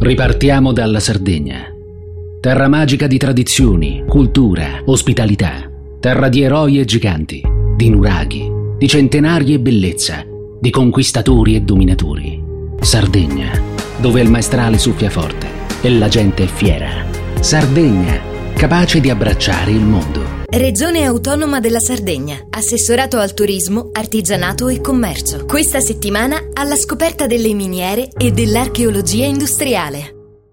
Ripartiamo dalla Sardegna. Terra magica di tradizioni, cultura, ospitalità. Terra di eroi e giganti, di nuraghi, di centenari e bellezza, di conquistatori e dominatori. Sardegna, dove il maestrale soffia forte e la gente è fiera. Sardegna, capace di abbracciare il mondo. Regione Autonoma della Sardegna. Assessorato al turismo, artigianato e commercio. Questa settimana alla scoperta delle miniere e dell'archeologia industriale.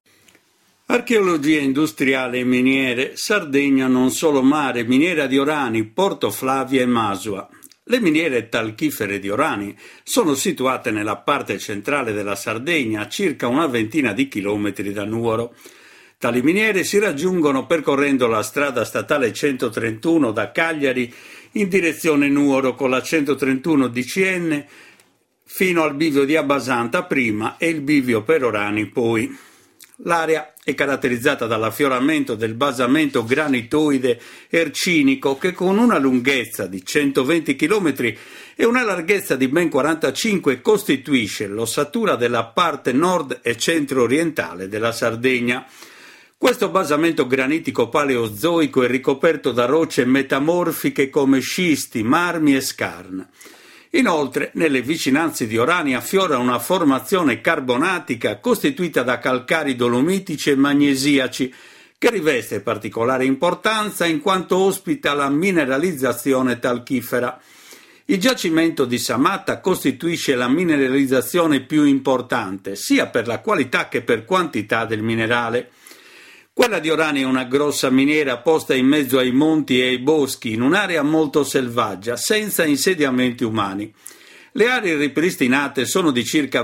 Archeologia industriale e miniere, Sardegna non solo mare, miniera di Orani, Porto Flavia e Masua. Le miniere talchifere di Orani sono situate nella parte centrale della Sardegna, a circa una ventina di chilometri da Nuoro. Tali miniere si raggiungono percorrendo la strada statale 131 da Cagliari in direzione Nuoro con la 131 DCN fino al bivio di Abbasanta prima e il bivio per Orani poi. L'area è caratterizzata dall'affioramento del basamento granitoide ercinico che con una lunghezza di 120 km e una larghezza di ben 45 costituisce l'ossatura della parte nord e centro-orientale della Sardegna. Questo basamento granitico paleozoico è ricoperto da rocce metamorfiche come scisti, marmi e skarn. Inoltre, nelle vicinanze di Orani affiora una formazione carbonatica costituita da calcari dolomitici e magnesiaci, che riveste particolare importanza in quanto ospita la mineralizzazione talchifera. Il giacimento di Samatta costituisce la mineralizzazione più importante, sia per la qualità che per quantità del minerale. Quella di Orani è una grossa miniera posta in mezzo ai monti e ai boschi, in un'area molto selvaggia, senza insediamenti umani. Le aree ripristinate sono di circa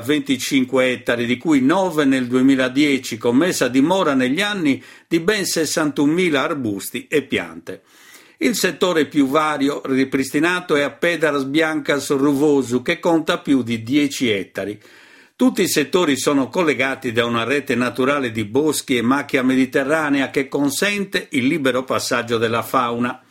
25 ettari, di cui 9 nel 2010, con messa a dimora negli anni di ben 61.000 arbusti e piante. Il settore più vario ripristinato è a Pedras Biancas Ruvosu, che conta più di 10 ettari. Tutti i settori sono collegati da una rete naturale di boschi e macchia mediterranea che consente il libero passaggio della fauna.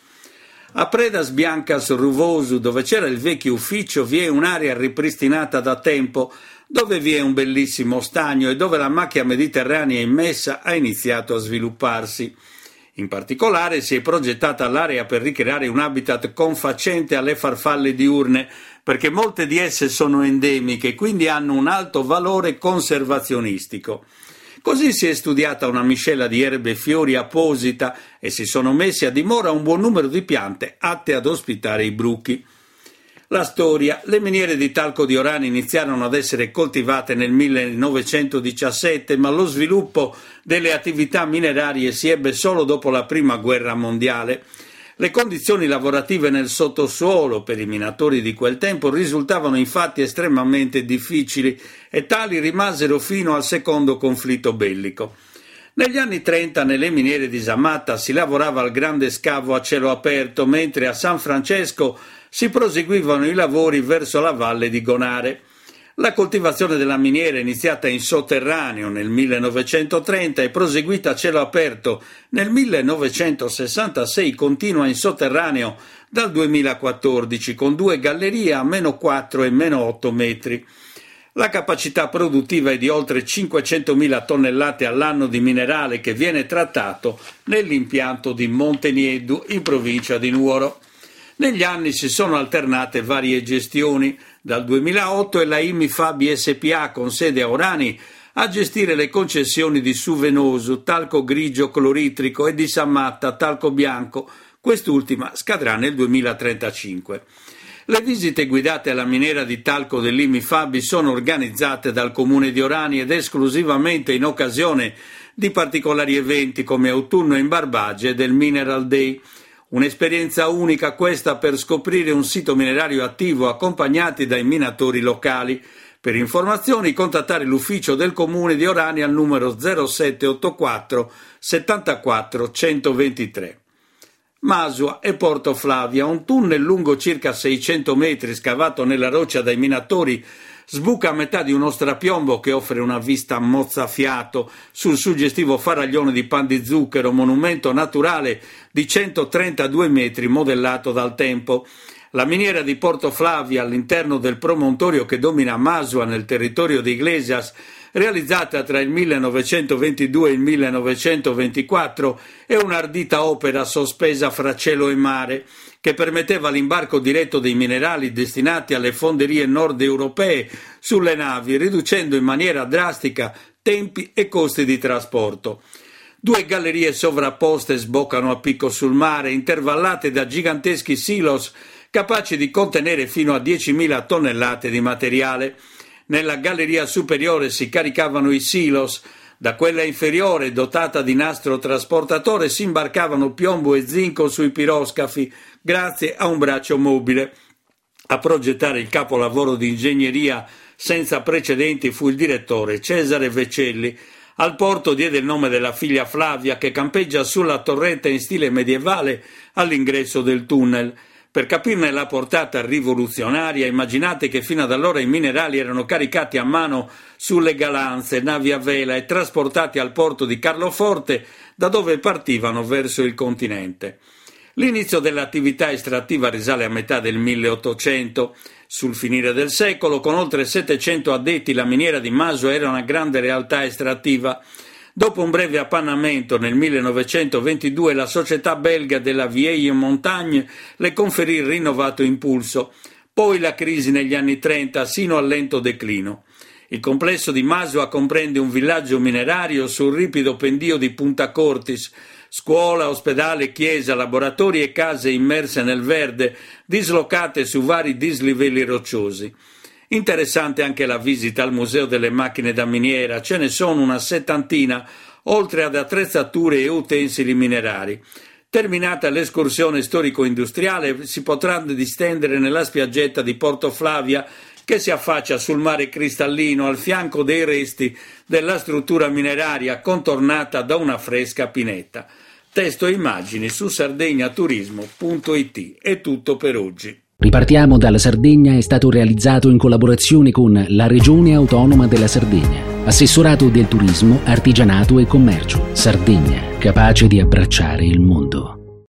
A Pedras Biancas Ruvosu, dove c'era il vecchio ufficio, vi è un'area ripristinata da tempo, dove vi è un bellissimo stagno e dove la macchia mediterranea immessa ha iniziato a svilupparsi. In particolare si è progettata l'area per ricreare un habitat confacente alle farfalle diurne, perché molte di esse sono endemiche e quindi hanno un alto valore conservazionistico. Così si è studiata una miscela di erbe e fiori apposita e si sono messi a dimora un buon numero di piante atte ad ospitare i bruchi. La storia: le miniere di talco di Orani iniziarono ad essere coltivate nel 1917, ma lo sviluppo delle attività minerarie si ebbe solo dopo la Prima Guerra Mondiale. Le condizioni lavorative nel sottosuolo per i minatori di quel tempo risultavano infatti estremamente difficili e tali rimasero fino al secondo conflitto bellico. Negli anni 30 nelle miniere di Samatta si lavorava al grande scavo a cielo aperto, mentre a San Francesco si proseguivano i lavori verso la valle di Gonare. La coltivazione della miniera, iniziata in sotterraneo nel 1930 e proseguita a cielo aperto nel 1966, continua in sotterraneo dal 2014 con 2 gallerie a -4 e -8 metri. La capacità produttiva è di oltre 500.000 tonnellate all'anno di minerale che viene trattato nell'impianto di Monteniedu in provincia di Nuoro. Negli anni si sono alternate varie gestioni. Dal 2008 è la IMI Fabi SPA con sede a Orani a gestire le concessioni di Suvenosu, talco grigio cloritrico, e di Samatta, talco bianco. Quest'ultima scadrà nel 2035. Le visite guidate alla miniera di talco dell'IMI Fabi sono organizzate dal Comune di Orani ed esclusivamente in occasione di particolari eventi come Autunno in Barbagie e del Mineral Day. Un'esperienza unica questa per scoprire un sito minerario attivo accompagnati dai minatori locali. Per informazioni contattare l'ufficio del Comune di Orani al numero 0784 74 123. Masua e Porto Flavia, un tunnel lungo circa 600 metri scavato nella roccia dai minatori, sbuca a metà di uno strapiombo che offre una vista mozzafiato sul suggestivo faraglione di Pan di Zucchero, monumento naturale di 132 metri modellato dal tempo. La miniera di Porto Flavia, all'interno del promontorio che domina Masua nel territorio di Iglesias, realizzata tra il 1922 e il 1924, è un'ardita opera sospesa fra cielo e mare, che permetteva l'imbarco diretto dei minerali destinati alle fonderie nord europee sulle navi, riducendo in maniera drastica tempi e costi di trasporto. 2 gallerie sovrapposte sboccano a picco sul mare, intervallate da giganteschi silos capaci di contenere fino a 10.000 tonnellate di materiale. Nella galleria superiore si caricavano i silos, da quella inferiore, dotata di nastro trasportatore, si imbarcavano piombo e zinco sui piroscafi, grazie a un braccio mobile. A progettare il capolavoro di ingegneria senza precedenti fu il direttore Cesare Vecelli. Al porto diede il nome della figlia Flavia, che campeggia sulla torretta in stile medievale all'ingresso del tunnel. Per capirne la portata rivoluzionaria, immaginate che fino ad allora i minerali erano caricati a mano sulle galanze, navi a vela e trasportati al porto di Carloforte, da dove partivano verso il continente. L'inizio dell'attività estrattiva risale a metà del 1800. Sul finire del secolo, con oltre 700 addetti, la miniera di Masua era una grande realtà estrattiva. Dopo un breve appannamento nel 1922, la società belga della Vieille Montagne le conferì il rinnovato impulso. Poi la crisi negli anni 30, sino al lento declino. Il complesso di Masua comprende un villaggio minerario sul ripido pendio di Punta Cortis, scuola, ospedale, chiesa, laboratori e case immerse nel verde, dislocate su vari dislivelli rocciosi. Interessante anche la visita al Museo delle Macchine da Miniera, ce ne sono una 70, oltre ad attrezzature e utensili minerari. Terminata l'escursione storico-industriale, si potrà distendere nella spiaggetta di Porto Flavia, che si affaccia sul mare cristallino al fianco dei resti della struttura mineraria contornata da una fresca pineta. Testo e immagini su sardegnaturismo.it. È tutto per oggi. Ripartiamo dalla Sardegna è stato realizzato in collaborazione con la Regione Autonoma della Sardegna, Assessorato del Turismo, Artigianato e Commercio. Sardegna, capace di abbracciare il mondo.